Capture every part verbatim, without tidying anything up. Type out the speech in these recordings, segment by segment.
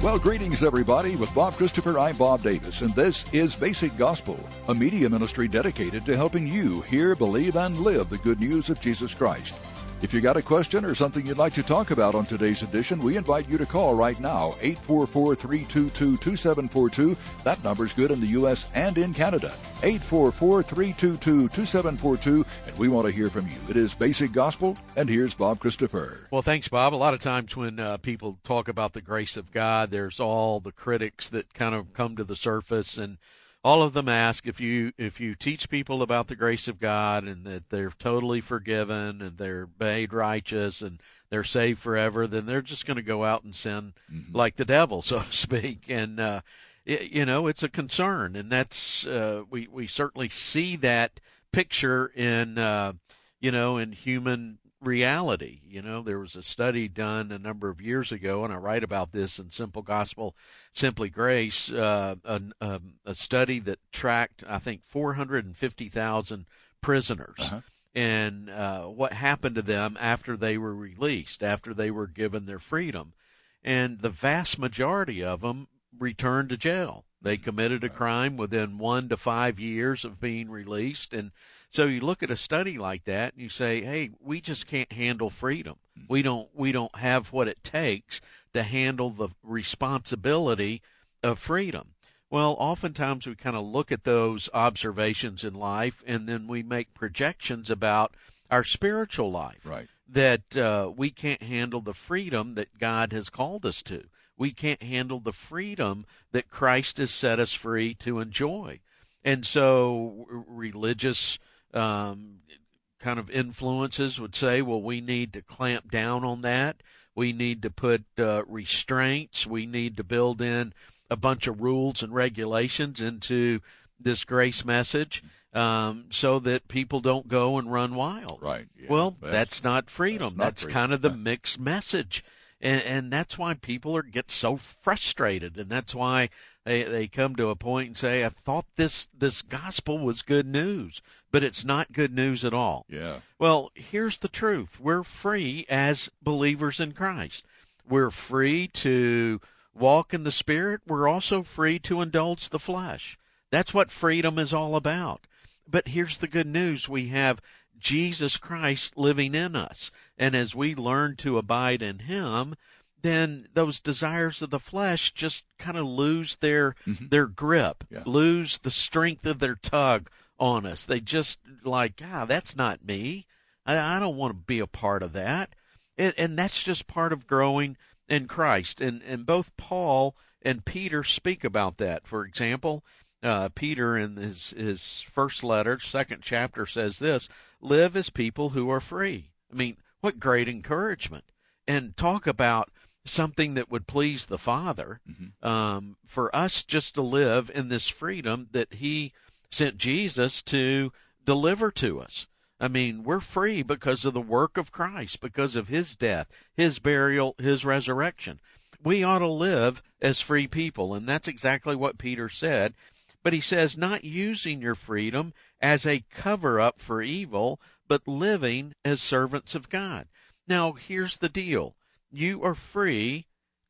Well, greetings, everybody. With Bob Christopher, I'm Bob Davis, and this is Basic Gospel, a media ministry dedicated to helping you hear, believe, and live the good news of Jesus Christ. If you got a question or something you'd like to talk about on today's edition, we invite you to call right now, eight four four, three two two, two seven four two. That number's good in the U S and in Canada, eight four four, three two two, two seven four two, and we want to hear from you. It is Basic Gospel, and here's Bob Christopher. Well, thanks, Bob. A lot of times when uh, people talk about the grace of God, there's all the critics that kind of come to the surface, and all of them ask if you if you teach people about the grace of God and that they're totally forgiven and they're made righteous and they're saved forever, then they're just going to go out and sin mm-hmm. like the devil, so to speak. And uh, it, you know, it's a concern, and that's uh, we we certainly see that picture in uh, you know in human reality. You know, there was a study done a number of years ago, and I write about this in Simple Gospel, Simply Grace, uh, a, a, a study that tracked, I think, four hundred fifty thousand prisoners uh-huh. and uh, what happened to them after they were released, after they were given their freedom. And the vast majority of them returned to jail. They committed a crime within one to five years of being released. And so you look at a study like that and you say, hey, we just can't handle freedom. We don't we don't have what it takes to handle the responsibility of freedom. Well, oftentimes we kind of look at those observations in life and then we make projections about our spiritual life. Right. That uh, we can't handle the freedom that God has called us to. We can't handle the freedom that Christ has set us free to enjoy. And so religious um, kind of influences would say, well, we need to clamp down on that. We need to put uh, restraints. We need to build in a bunch of rules and regulations into this grace message um, so that people don't go and run wild. Right. Yeah, well, that's, that's not freedom. That's, not that's freedom. kind of the mixed message. And, and that's why people are get so frustrated, and that's why they they come to a point and say, I thought this, this gospel was good news, but it's not good news at all. Yeah. Well, here's the truth. We're free as believers in Christ. We're free to walk in the Spirit. We're also free to indulge the flesh. That's what freedom is all about. But here's the good news. We have Jesus Christ living in us. And as we learn to abide in him, then those desires of the flesh just kind of lose their mm-hmm. their grip, yeah. lose the strength of their tug on us. They just like, ah, that's not me. I, I don't want to be a part of that. And, and that's just part of growing in Christ. And, and both Paul and Peter speak about that. For example, Uh, Peter in his, his first letter, second chapter, says this, live as people who are free. I mean, what great encouragement. And talk about something that would please the Father, mm-hmm. um, for us just to live in this freedom that he sent Jesus to deliver to us. I mean, we're free because of the work of Christ, because of his death, his burial, his resurrection. We ought to live as free people, and that's exactly what Peter said. But he says, not using your freedom as a cover-up for evil, but living as servants of God. Now, here's the deal. You are free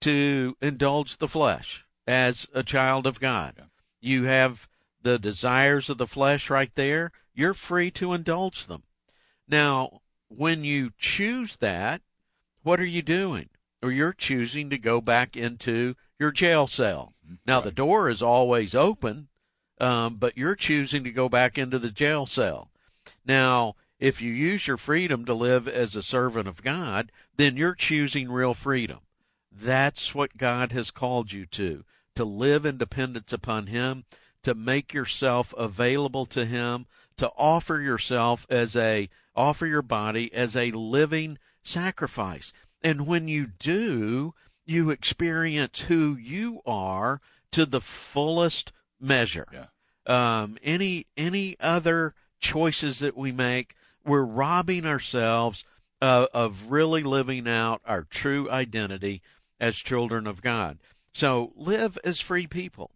to indulge the flesh as a child of God. Yeah. You have the desires of the flesh right there. You're free to indulge them. Now, when you choose that, what are you doing? Or you're choosing to go back into your jail cell. Now, right. The door is always open. Um, but you're choosing to go back into the jail cell. Now, if you use your freedom to live as a servant of God, then you're choosing real freedom. That's what God has called you to, to live in dependence upon him, to make yourself available to him, to offer yourself as a, offer your body as a living sacrifice. And when you do, you experience who you are to the fullest measure. Yeah. Um, any any other choices that we make, we're robbing ourselves uh, of really living out our true identity as children of God. So live as free people.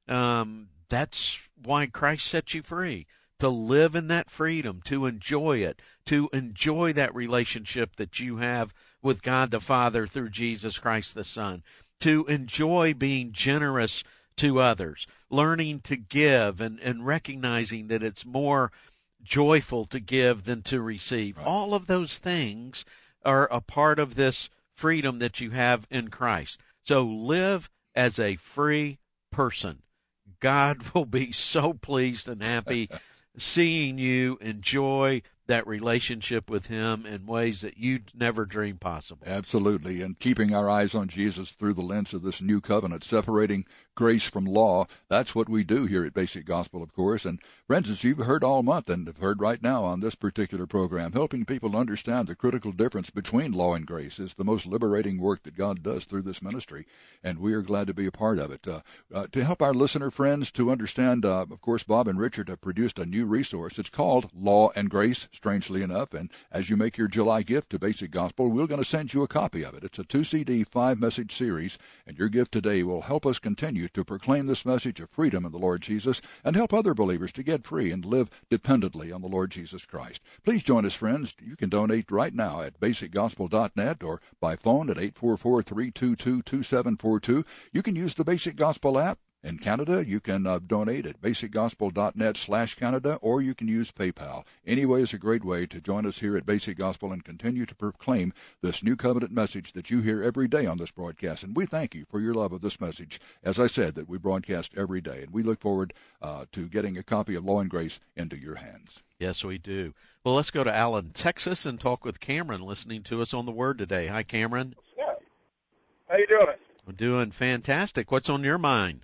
Um, that's why Christ set you free, to live in that freedom, to enjoy it, to enjoy that relationship that you have with God the Father through Jesus Christ the Son. to enjoy being generous to others, learning to give and, and recognizing that it's more joyful to give than to receive. Right. All of those things are a part of this freedom that you have in Christ. So live as a free person. God will be so pleased and happy seeing you enjoy that relationship with him in ways that you'd never dreamed possible. Absolutely. And keeping our eyes on Jesus through the lens of this new covenant, separating grace from law, that's what we do here at Basic Gospel, of course. And friends, as you've heard all month and have heard right now on this particular program, helping people understand the critical difference between law and grace is the most liberating work that God does through this ministry. And we are glad to be a part of it. Uh, uh, to help our listener friends to understand, uh, of course, Bob and Richard have produced a new resource. It's called Law and Grace, strangely enough. And as you make your July gift to Basic Gospel, we're going to send you a copy of it. It's a two C D, five-message series, and your gift today will help us continue to proclaim this message of freedom in the Lord Jesus and help other believers to get free and live dependently on the Lord Jesus Christ. Please join us, friends. You can donate right now at basic gospel dot net or by phone at eight four four, three two two, two seven four two. You can use the Basic Gospel app. In Canada, you can uh, donate at basic gospel dot net slash Canada, or you can use PayPal. Anyway is a great way to join us here at Basic Gospel and continue to proclaim this new covenant message that you hear every day on this broadcast. And we thank you for your love of this message, as I said, that we broadcast every day. And we look forward uh, to getting a copy of Law and Grace into your hands. Yes, we do. Well, let's go to Allen, Texas, and talk with Cameron, listening to us on the Word today. Hi, Cameron. Yeah. How you doing? We're doing fantastic. What's on your mind?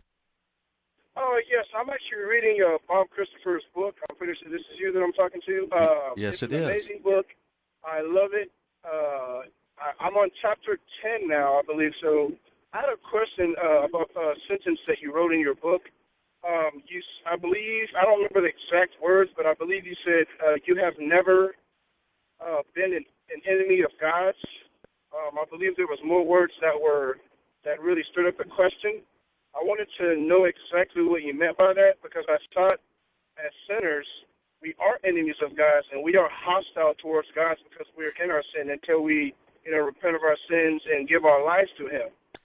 Oh, yes, I'm actually reading uh, Bob Christopher's book. I'm pretty sure this is you that I'm talking to. Uh, yes, it's it an is. Amazing book. I love it. Uh, I, I'm on chapter ten now, I believe. So I had a question uh, about a sentence that you wrote in your book. Um, you, I believe, I don't remember the exact words, but I believe you said uh, you have never uh, been an, an enemy of God's. Um, I believe there was more words that were that really stirred up the question. I wanted to know exactly what you meant by that, because I thought as sinners, we are enemies of God, and we are hostile towards God because we're in our sin until we, you know, repent of our sins and give our lives to him.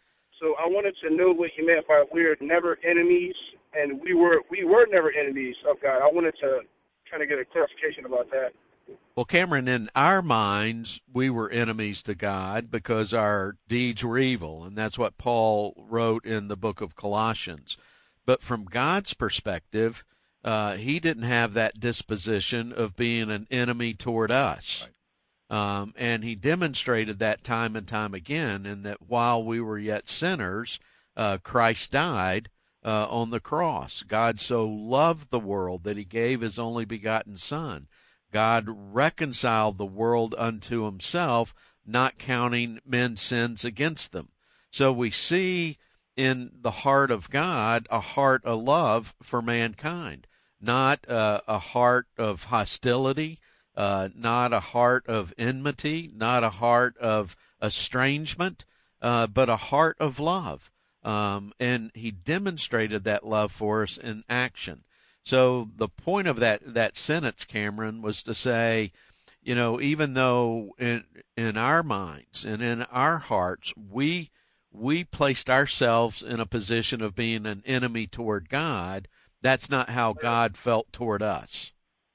So I wanted to know what you meant by we're never enemies, and we were we were never enemies of God. I wanted to kind of get a clarification about that. Well, Cameron, in our minds, we were enemies to God because our deeds were evil, and that's what Paul wrote in the book of Colossians. But from God's perspective, uh, he didn't have that disposition of being an enemy toward us. Right. Um, and he demonstrated that time and time again, in that while we were yet sinners, uh, Christ died uh, on the cross. God so loved the world that he gave his only begotten Son. God reconciled the world unto himself, not counting men's sins against them. So we see in the heart of God a heart of love for mankind, not uh, a heart of hostility, uh, not a heart of enmity, not a heart of estrangement, uh, but a heart of love. Um, and he demonstrated that love for us in action. So the point of that, that sentence, Cameron, was to say, you know, even though in in our minds and in our hearts we we placed ourselves in a position of being an enemy toward God, that's not how God felt toward us.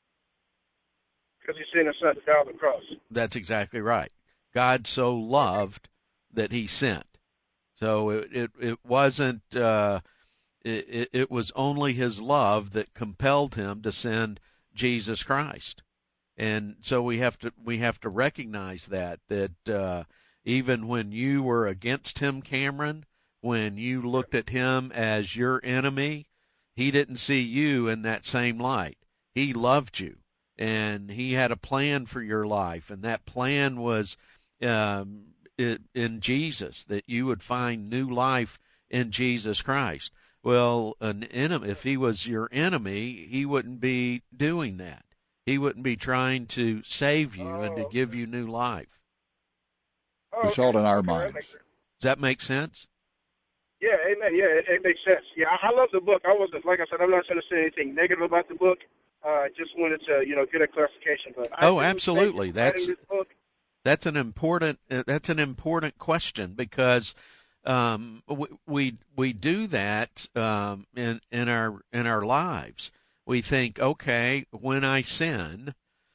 Because he sent his son to die on the cross. That's exactly right. God so loved that he sent. So it it, it wasn't. Uh, It, it was only his love that compelled him to send Jesus Christ, and so we have to we have to recognize that that uh, even when you were against him, Cameron, when you looked at him as your enemy, he didn't see you in that same light. He loved you, and he had a plan for your life, and that plan was um, in Jesus, that you would find new life in Jesus Christ. Well, an enemy, if he was your enemy, he wouldn't be doing that. He wouldn't be trying to save you oh, and to give you new life. Oh, it's okay. all in our okay, minds. That Does that make sense? Yeah, amen. Yeah, it, it makes sense. Yeah, I, I love the book. I wasn't, like I said, I'm not trying to say anything negative about the book. I uh, just wanted to, you know, get a clarification. But I oh, absolutely. That's this book. that's an important uh, that's an important question, because um, we, we we do that um, in in our in our lives. We think, okay, when I sin,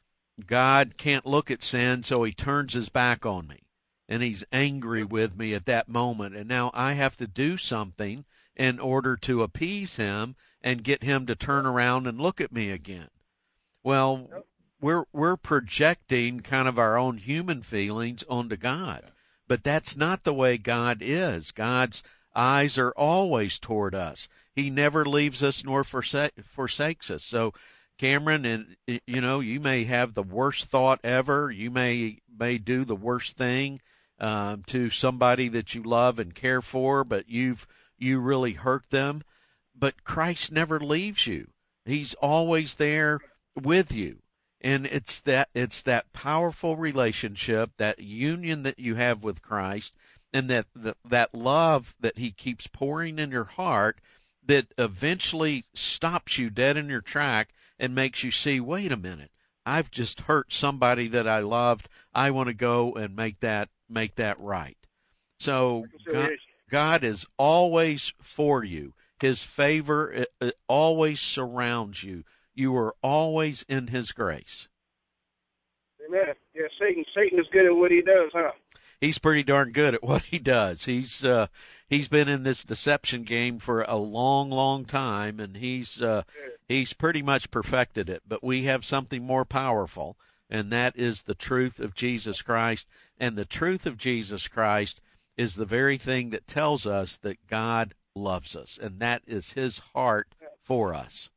God can't look at sin, so he turns his back on me, and he's angry with me at that moment, and now I have to do something in order to appease him and get him to turn around and look at me again. Well, we're we're projecting kind of our own human feelings onto God. But that's not the way God is. God's eyes are always toward us. He never leaves us nor forsake, forsakes us. So, Cameron, and you know, you may have the worst thought ever. You may may do the worst thing um, to somebody that you love and care for, but you've you really hurt them. But Christ never leaves you. He's always there with you. And it's that it's that powerful relationship, that union that you have with Christ, and that, that that love that he keeps pouring in your heart that eventually stops you dead in your track and makes you see, wait a minute, I've just hurt somebody that I loved. I want to go and make that make that right. So God, God is always for you. His favor it, it always surrounds you. You are always in his grace. Amen. Yeah, Satan. Satan is good at what he does, huh? He's pretty darn good at what he does. He's uh, he's been in this deception game for a long, long time, and he's uh, yeah. he's pretty much perfected it. But we have something more powerful, and that is the truth of Jesus Christ. And the truth of Jesus Christ is the very thing that tells us that God loves us, and that is his heart for us.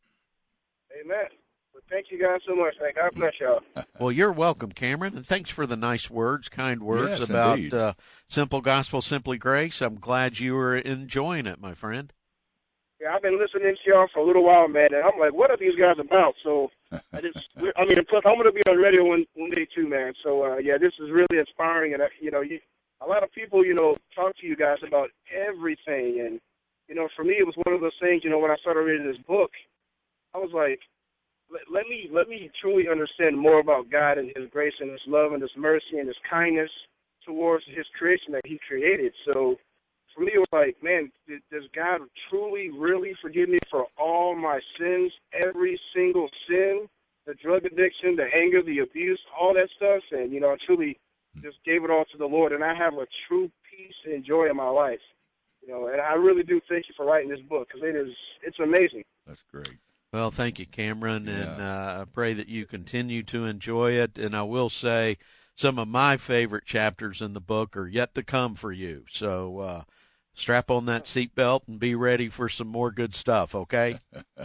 Amen. Well, thank you guys so much, man. God bless y'all. Well, you're welcome, Cameron, and thanks for the nice words, kind words yes, about uh, Simple Gospel, Simply Grace. I'm glad you were enjoying it, my friend. Yeah, I've been listening to y'all for a little while, man, and I'm like, what are these guys about? So, I just, I mean, plus I'm going to be on radio one, one day too, man. So, uh, yeah, this is really inspiring, and, uh, you know, you, a lot of people, you know, talk to you guys about everything, and, you know, for me, it was one of those things, you know, when I started reading this book, I was like, let, let me let me truly understand more about God and his grace and his love and his mercy and his kindness towards his creation that he created. So for me, it was like, man, does God truly, really forgive me for all my sins, every single sin, the drug addiction, the anger, the abuse, all that stuff? And, you know, I truly just gave it all to the Lord, and I have a true peace and joy in my life. You know, and I really do thank you for writing this book, because it is, it's amazing. That's great. Well, thank you, Cameron, yeah. and uh, I pray that you continue to enjoy it. And I will say some of my favorite chapters in the book are yet to come for you. So uh, strap on that seatbelt and be ready for some more good stuff, okay?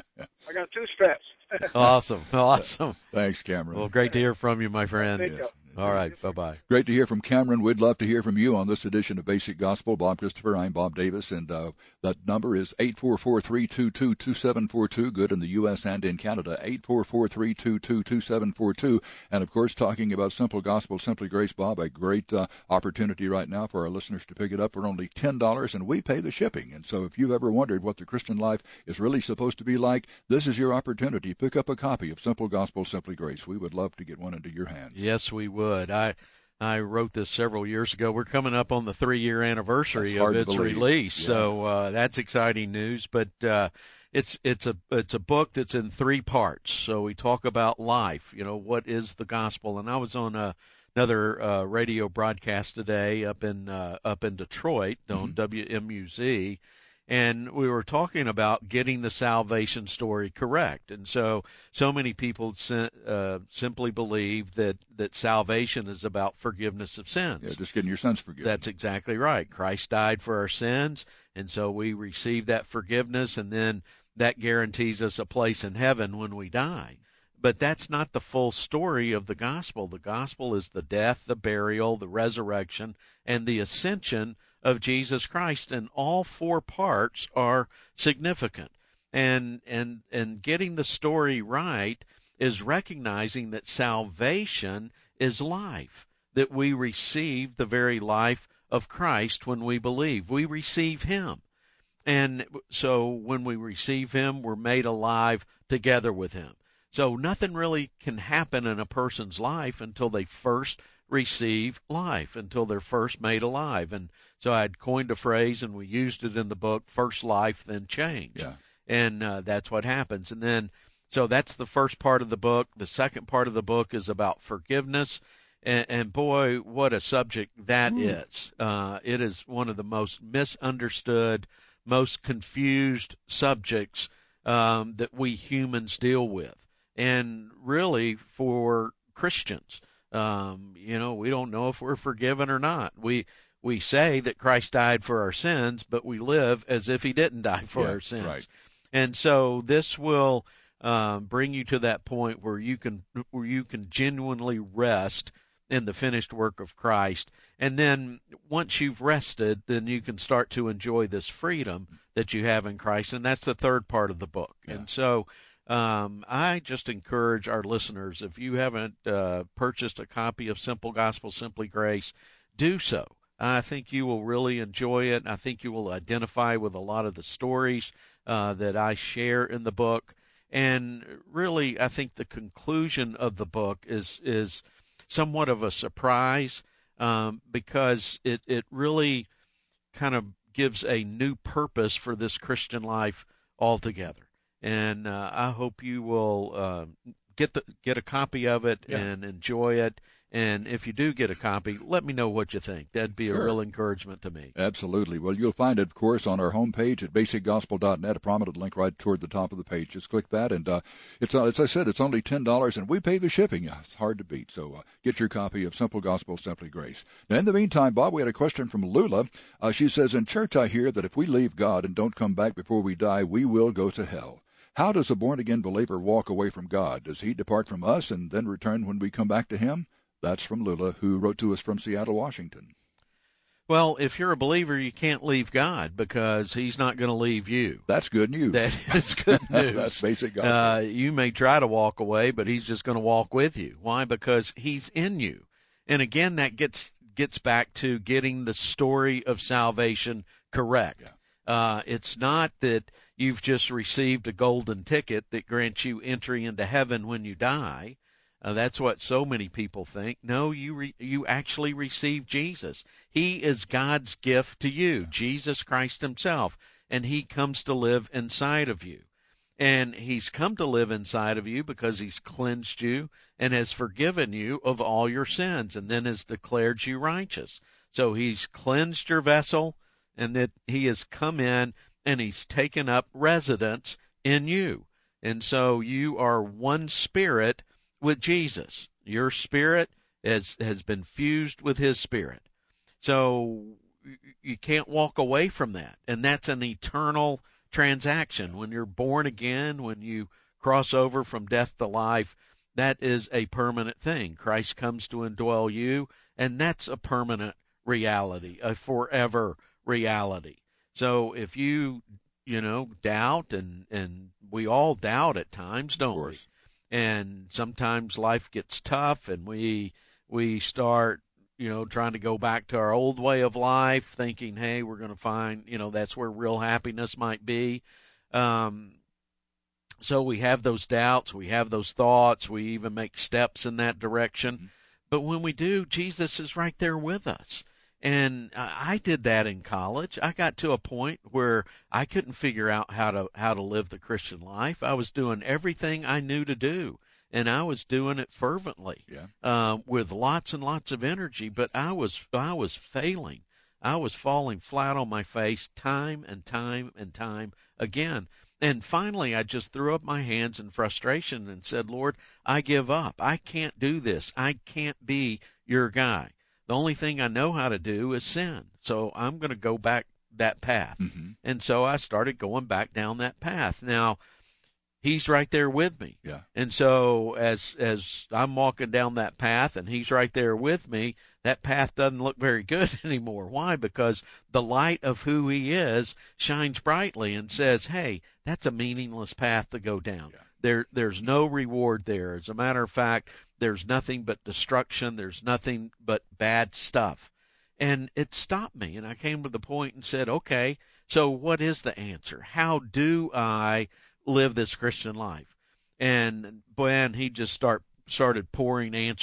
I got two straps. Awesome, awesome. Thanks, Cameron. Well, great to hear from you, my friend. Yes. All right, bye-bye. Great to hear from Cameron. We'd love to hear from you on this edition of Basic Gospel. Bob Christopher, I'm Bob Davis, and uh, that number is eight four four, three two two, two seven four two, good in the U S and in Canada, eight four four, three two two, two seven four two. And, of course, talking about Simple Gospel, Simply Grace, Bob, a great uh, opportunity right now for our listeners to pick it up for only ten dollars, and we pay the shipping. And so if you've ever wondered what the Christian life is really supposed to be like, this is your opportunity. Pick up a copy of Simple Gospel, Simply Grace. We would love to get one into your hands. Yes, we would. I I wrote this several years ago. We're coming up on the three-year anniversary of its release, yeah. so uh, that's exciting news. But uh, it's it's a it's a book that's in three parts. So we talk about life. You know, what is the gospel? And I was on a, another uh, radio broadcast today up in uh, up in Detroit on mm-hmm. W M U Z. And we were talking about getting the salvation story correct. And so, so many people uh, simply believe that, that salvation is about forgiveness of sins. Yeah, just getting your sins forgiven. That's exactly right. Christ died for our sins, and so we receive that forgiveness, and then that guarantees us a place in heaven when we die. But that's not the full story of the gospel. The gospel is the death, the burial, the resurrection, and the ascension of Jesus Christ, and all four parts are significant. And and and getting the story right is recognizing that salvation is life, that we receive the very life of Christ when we believe. We receive him. And so when we receive him, we're made alive together with him. So nothing really can happen in a person's life until they first receive life until they're first made alive. And so I'd coined a phrase, and we used it in the book, first life, then change. Yeah. And uh, that's what happens. And then, so that's the first part of the book. The second part of the book is about forgiveness. And, and boy, what a subject that mm. is. Uh, it is one of the most misunderstood, most confused subjects um, that we humans deal with. And really, for Christians, um, you know, we don't know if we're forgiven or not. We we say that Christ died for our sins, but we live as if he didn't die for yeah, our sins. Right. And so this will um, bring you to that point where you can where you can genuinely rest in the finished work of Christ. And then once you've rested, then you can start to enjoy this freedom that you have in Christ. And that's the third part of the book. Yeah. And so um, I just encourage our listeners, if you haven't uh, purchased a copy of Simple Gospel, Simply Grace, do so. I think you will really enjoy it. I think you will identify with a lot of the stories uh, that I share in the book. And really, I think the conclusion of the book is is somewhat of a surprise um, because it, it really kind of gives a new purpose for this Christian life altogether. And uh, I hope you will uh, get the get a copy of it yeah. and enjoy it. And if you do get a copy, let me know what you think. That'd be sure. a real encouragement to me. Absolutely. Well, you'll find it, of course, on our homepage at basic gospel dot net, a prominent link right toward the top of the page. Just click that, and uh, it's uh, as I said, it's only ten dollars, and we pay the shipping. It's hard to beat. So uh, get your copy of Simple Gospel, Simply Grace. Now, in the meantime, Bob, we had a question from Lula. Uh, she says, in church I hear that if we leave God and don't come back before we die, we will go to hell. How does a born-again believer walk away from God? Does he depart from us and then return when we come back to him? That's from Lula, who wrote to us from Seattle, Washington. Well, if you're a believer, you can't leave God because he's not going to leave you. That's good news. That is good news. That's basic gospel. Uh, you may try to walk away, but he's just going to walk with you. Why? Because he's in you. And again, that gets gets back to getting the story of salvation correct. Yeah. Uh, it's not that you've just received a golden ticket that grants you entry into heaven when you die. Uh, that's what so many people think. No, you re- you actually receive Jesus. He is God's gift to you, yeah. Jesus Christ himself, and he comes to live inside of you. And he's come to live inside of you because he's cleansed you and has forgiven you of all your sins and then has declared you righteous. So he's cleansed your vessel, and that he has come in and he's taken up residence in you. And so you are one spirit with Jesus. Your spirit has has been fused with his spirit. So you can't walk away from that. And that's an eternal transaction. When you're born again, when you cross over from death to life, that is a permanent thing. Christ comes to indwell you, and that's a permanent reality, a forever reality. So if you, you know, doubt, and, and we all doubt at times, don't we? And sometimes life gets tough, and we we start, you know, trying to go back to our old way of life, thinking, hey, we're going to find, you know, that's where real happiness might be. Um, so we have those doubts, we have those thoughts, we even make steps in that direction. Mm-hmm. But when we do, Jesus is right there with us. And I did that in college. I got to a point where I couldn't figure out how to how to live the Christian life. I was doing everything I knew to do, and I was doing it fervently, yeah. uh, with lots and lots of energy. But I was I was failing. I was falling flat on my face time and time and time again. And finally, I just threw up my hands in frustration and said, Lord, I give up. I can't do this. I can't be your guy. The only thing I know how to do is sin. So I'm going to go back that path. Mm-hmm. And so I started going back down that path. Now, he's right there with me. Yeah. And so as as I'm walking down that path and he's right there with me, that path doesn't look very good anymore. Why? Because the light of who he is shines brightly and says, hey, that's a meaningless path to go down. Yeah. There, there's no reward there. As a matter of fact, there's nothing but destruction. There's nothing but bad stuff. And it stopped me, and I came to the point and said, okay, so what is the answer? How do I live this Christian life? And, boy, he just start, started pouring answers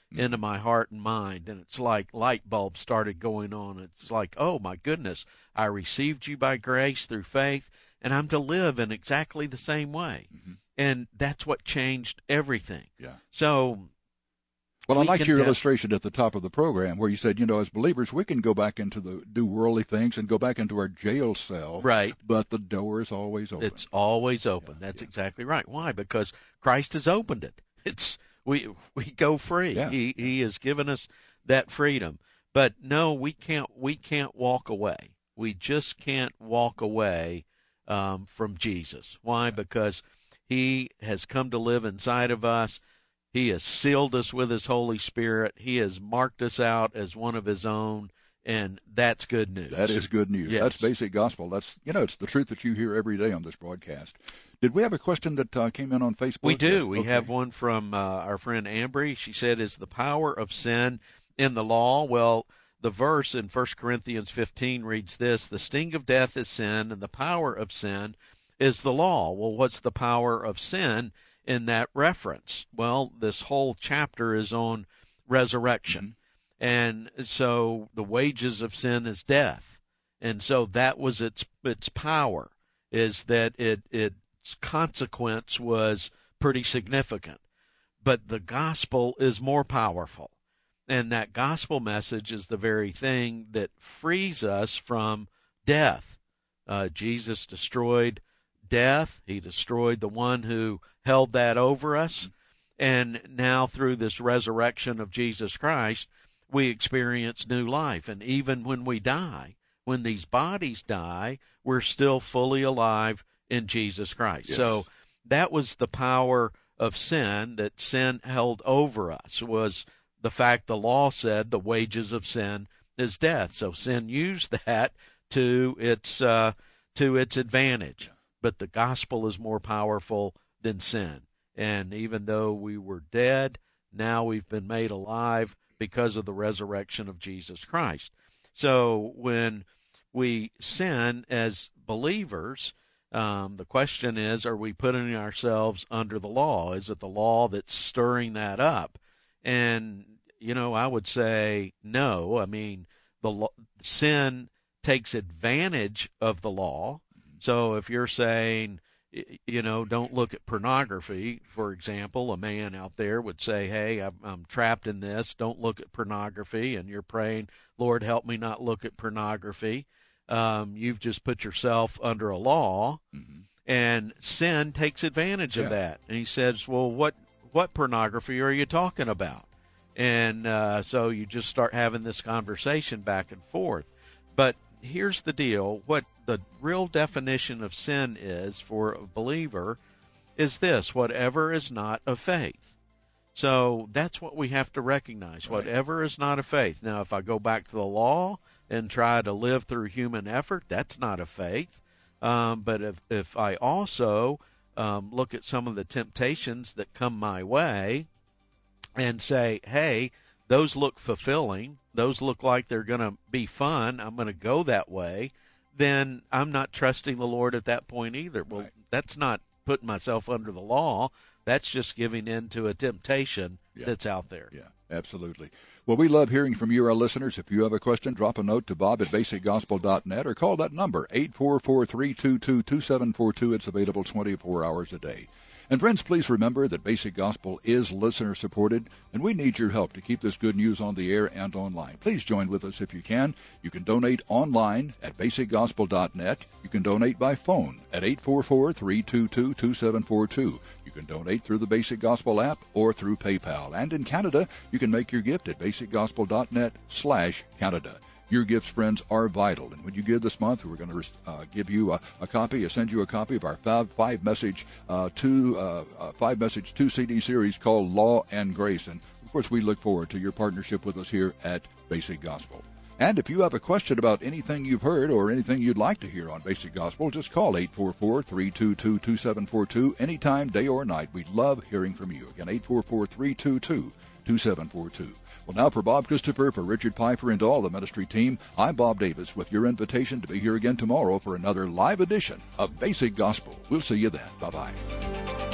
mm-hmm. into my heart and mind. And it's like light bulbs started going on. It's like, oh, my goodness, I received you by grace through faith, and I'm to live in exactly the same way. Mm-hmm. And that's what changed everything. Yeah. So... Well, I we liked your def- illustration at the top of the program where you said, you know, as believers, we can go back into the, do worldly things and go back into our jail cell. Right. But the door is always open. It's always open. Yeah, That's yeah. exactly right. Why? Because Christ has opened it. It's we we go free. Yeah. He he has given us that freedom. But no, we can't we can't walk away. We just can't walk away um, from Jesus. Why? Because he has come to live inside of us. He has sealed us with his Holy Spirit. He has marked us out as one of his own, and that's good news. That is good news. Yes. That's basic gospel. That's, you know, it's the truth that you hear every day on this broadcast. Did we have a question that uh, came in on Facebook? We do. We okay. have one from uh, our friend Ambry. She said, is the power of sin in the law? Well, the verse in First Corinthians fifteen reads this, the sting of death is sin, and the power of sin is the law. Well, what's the power of sin in that reference? Well, this whole chapter is on resurrection. Mm-hmm. And so the wages of sin is death. And so that was its its power, is that it its consequence was pretty significant. But the gospel is more powerful. And that gospel message is the very thing that frees us from death. Uh, Jesus destroyed death. He destroyed the one who held that over us. And now through this resurrection of Jesus Christ, we experience new life. And even when we die, when these bodies die, we're still fully alive in Jesus Christ. Yes. So that was the power of sin, that sin held over us, was the fact the law said the wages of sin is death. So sin used that to its uh, to its advantage. But the gospel is more powerful than sin. And even though we were dead, now we've been made alive because of the resurrection of Jesus Christ. So when we sin as believers, um, the question is, are we putting ourselves under the law? Is it the law that's stirring that up? And, you know, I would say no. I mean, the sin takes advantage of the law. So if you're saying, you know, don't look at pornography, for example, a man out there would say, hey, I'm, I'm trapped in this, don't look at pornography, and you're praying, Lord, help me not look at pornography. Um, you've just put yourself under a law, mm-hmm. and sin takes advantage yeah. of that. And he says, well, what, what pornography are you talking about? And uh, so you just start having this conversation back and forth. But here's the deal. What the real definition of sin is for a believer is this: whatever is not of faith. So that's what we have to recognize. Right. Whatever is not of faith. Now, if I go back to the law and try to live through human effort, that's not of faith. Um, but if, if I also um, look at some of the temptations that come my way and say, hey, those look fulfilling, those look like they're going to be fun, I'm going to go that way, then I'm not trusting the Lord at that point either. Well, right. That's not putting myself under the law. That's just giving in to a temptation yeah. that's out there. Yeah, absolutely. Well, we love hearing from you, our listeners. If you have a question, drop a note to Bob at basic gospel dot net or call that number, eight four four, three two two, two seven four two. It's available twenty-four hours a day. And friends, please remember that Basic Gospel is listener-supported, and we need your help to keep this good news on the air and online. Please join with us if you can. You can donate online at basic gospel dot net. You can donate by phone at eight four four, three two two, two seven four two. You can donate through the Basic Gospel app or through PayPal. And in Canada, you can make your gift at basic gospel dot net slash Canada. Your gifts, friends, are vital. And when you give this month, we're going to uh, give you a, a copy, or send you a copy of our five, five message uh, two uh, uh, five message two C D series called Law and Grace. And of course, we look forward to your partnership with us here at Basic Gospel. And if you have a question about anything you've heard or anything you'd like to hear on Basic Gospel, just call eight four four, three two two, two seven four two anytime, day or night. We love hearing from you. Again, eight four four, three two two, two seven four two. Well, now for Bob Christopher, for Richard Piper, and all the ministry team, I'm Bob Davis with your invitation to be here again tomorrow for another live edition of Basic Gospel. We'll see you then. Bye-bye.